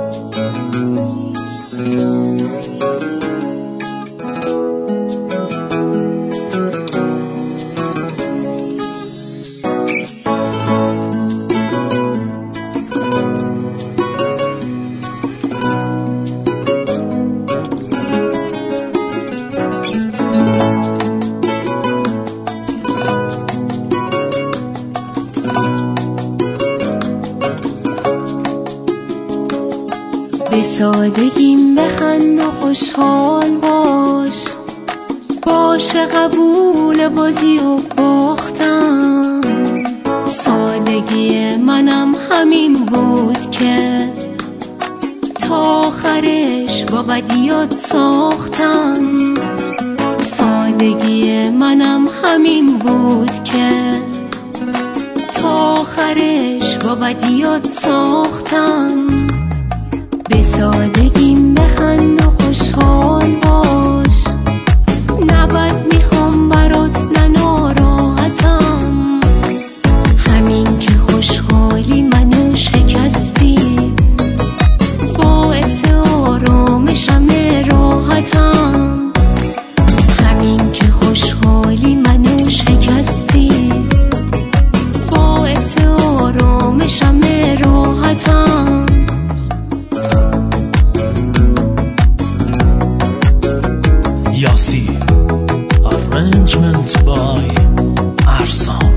به سادگیم بخند و خوشحال باش، باشه قبول بازی و باختم. سادگی منم همین بود که تا آخرش با بدیات ساختم. سادگی منم همین بود که تا آخرش با بدیات ساختم. به سادگیم بخند و خوشحال باش، نبد میخوام برات نه ناراحتم. همین که خوشحالی منو شکستی، باعث آرامشم راحتم. همین که خوشحالی منو شکستی، باعث آرامشم راحتم. Yasi, arrangement by Arsam.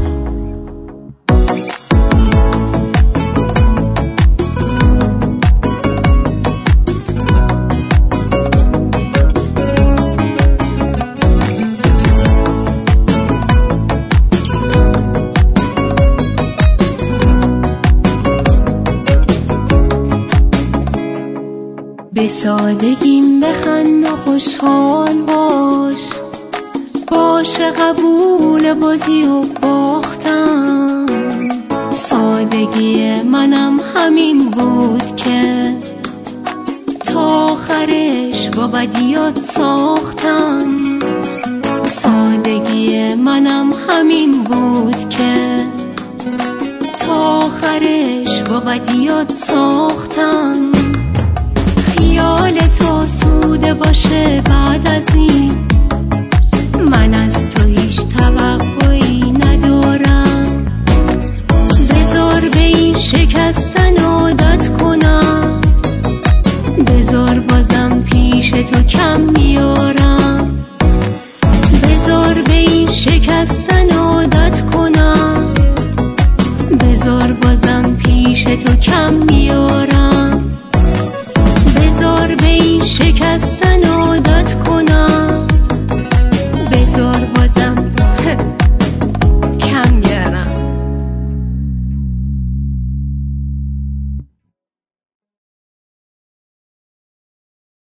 به سادگیم بخند و خوشحال باش، باشه قبول بازی و باختم. سادگی منم همین بود که تا آخرش با بدیات ساختم. سادگی منم همین بود که تا آخرش با بدیات ساختم. خیال تو سوده باشه بعد از این، من از تو هیچ توقعی ندارم. بذار به این شکستن عادت کنم، بذار بازم پیش تو کم بیارم. بذار به این شکستن عادت کنم، بذار بازم پیش تو کم بیارم. بذار به این شکستن